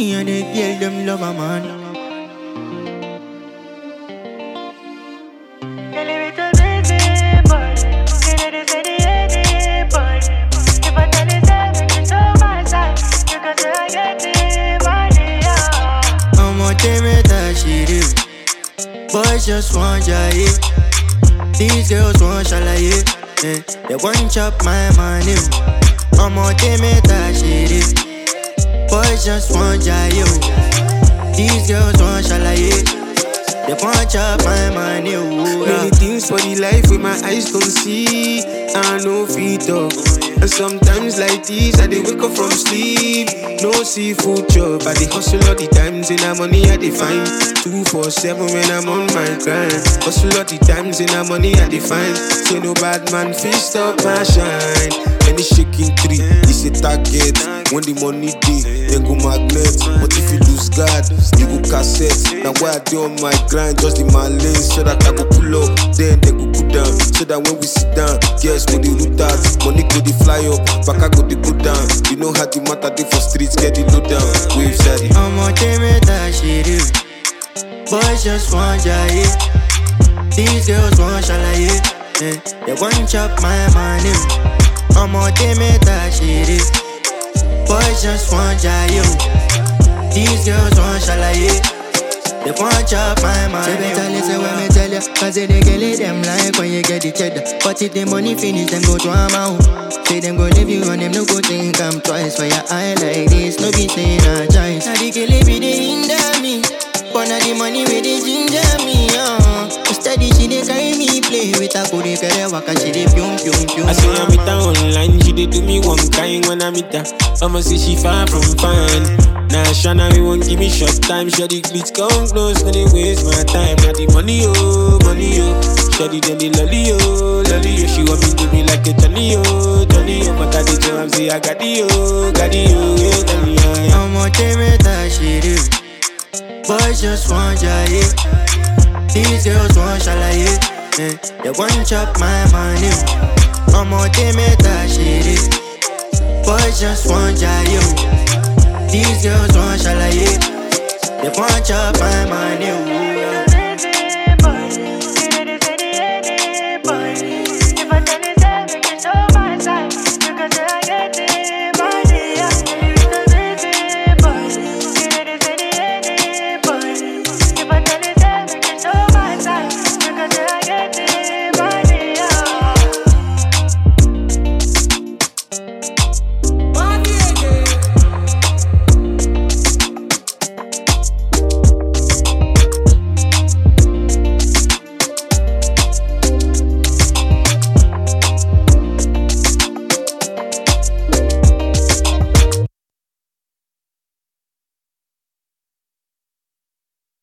Me and the girl, them love a man. Boys just want ya, yeah. These girls want shalaye, yeah. They want chop my money. I'm on that shit. Boys just want ya, yeah. These girls want shalaye. They want chop my money. Many things for the life with my eyes don't see. I know feet up. And sometimes like this, I dey wake up from sleep. No seafood chop, I dey hustle all the times in the money I dey find. 247 when I'm on my grind. Hustle all the times in the money I dey find. Say no bad man fist up my shine. Any shaking tree, it's a target. When the money day, then go magnet. But if you lose God, you go cassette. Now why I do on my grind, just in my lane, so that I go pull up, then they go put down. So that when we sit down, yes, go the root out. Money go the fly up, back I go the go down. You know how the matter they for streets, get the low down. Waves at it. I'm on that shit. Boys just want ya, yeah. These girls want shalaye, yeah. They want chop my money. I'm on that shit. Boys just want ya, yeah. These girls want shalaye. They want chop my money. Say better listen when me tell ya, cause they get it them like when you get the cheddar. But if the money finish, them go to a mouth. Say them go leave you and them no go think I'm twice. For your eye like this, no be saying a choice. Now the kill it be they hinder me, but now the money with the ginger me, Steady she dey carry me play with a good girl, waka she dey pyum pyum pyum. I say I meet her online, she dey do me one kind when I meet her. I'ma say she far from fine. Nah, Shana, we won't give me short time. Shady glitch come close, no they waste my time. Now the money, oh, money, oh. Shady then the lolly, oh, lolly, oh. She want me to be like a Johnny, oh, Johnny, oh. But I did you, I'm say I got the, oh, yeah, Johnny, oh. I'm on that shit, boys just want ya, yeah. These girls want shalaye, yeah. They want chop my money. I'm on that shit, boys just want ya, yeah. These girls want shalaye. They want chop my money.